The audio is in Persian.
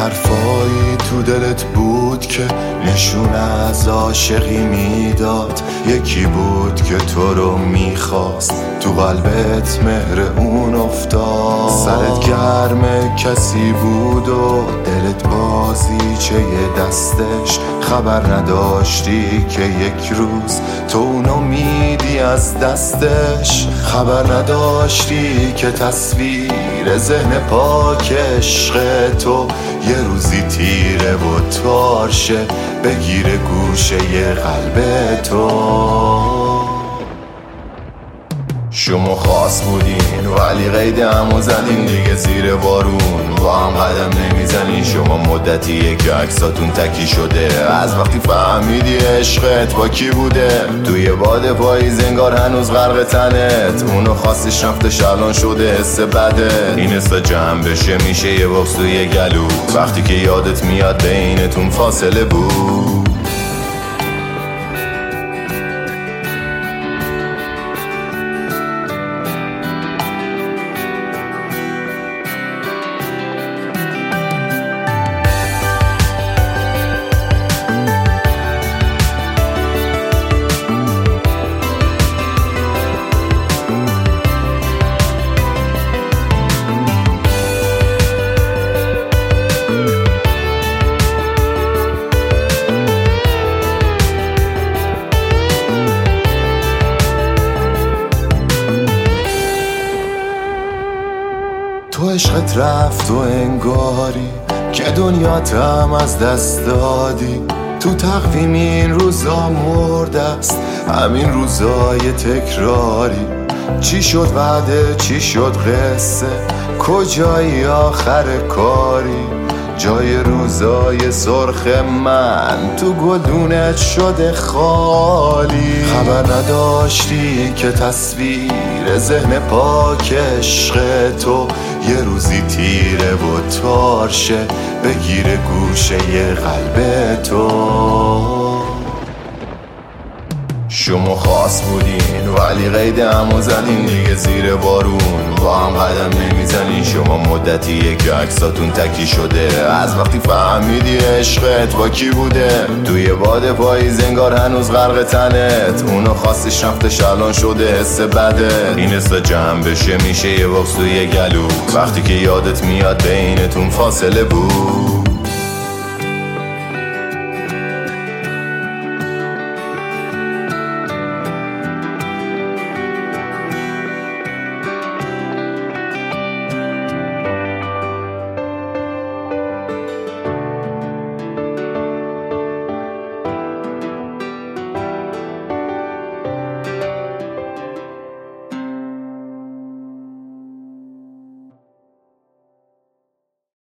حرفایی تو دلت بود که نشون از عاشقی میداد، یکی بود که تو رو میخواست، تو قلبت مهر اون افتاد. سرت گرم کسی بود و دلت بازیچه دستش، خبر نداشتی که یک روز تو اونو میدی از دستش. خبر نداشتی که تصویر ذهن پاک عشق تو یه روزی تیره و تارشه بگیره گوشه قلب تو. شما خاص بودین ولی قید همو زدین دیگه زیر بارون با هم قدم نمیزنین. شما مدتیه که عکساتون تکی شده از وقتی فهمیدی عشقت با کی بوده. توی باد پاییز انگار هنوز غرق تنت، اونو خواستش رفتش الان شده حس بده. این حسا جمع بشه میشه یه بغض توی گلو، وقتی که یادت میاد بینتون فاصله بود. تو عشقت رفت و انگاری که دنیات هم از دست دادی. تو تقویم این روزا مرده است، همین روزای تکراری. چی شد وعده چی شد قصه، کجایی آخر کاری؟ جای روزای سرخ من تو گلدونت شده خالی. خبر نداشتی که تصویر ذهن پاک عشق تو یه روزی تیره و تارشه بگیره گوشه قلب تو. شما خاص بودین ولی قید همو زدین دیگه زیر بارون با هم قدم نمیزنین. شما مدتیه که عکساتون تکی شده از وقتی فهمیدی عشقت با کی بوده. توی باد پاییز انگار هنوز غرق تنت، اونو خواستش رفتش الان شده حس بده. این حسا جمع بشه میشه یه بغض توی گلو، وقتی که یادت میاد بینتون فاصله بود.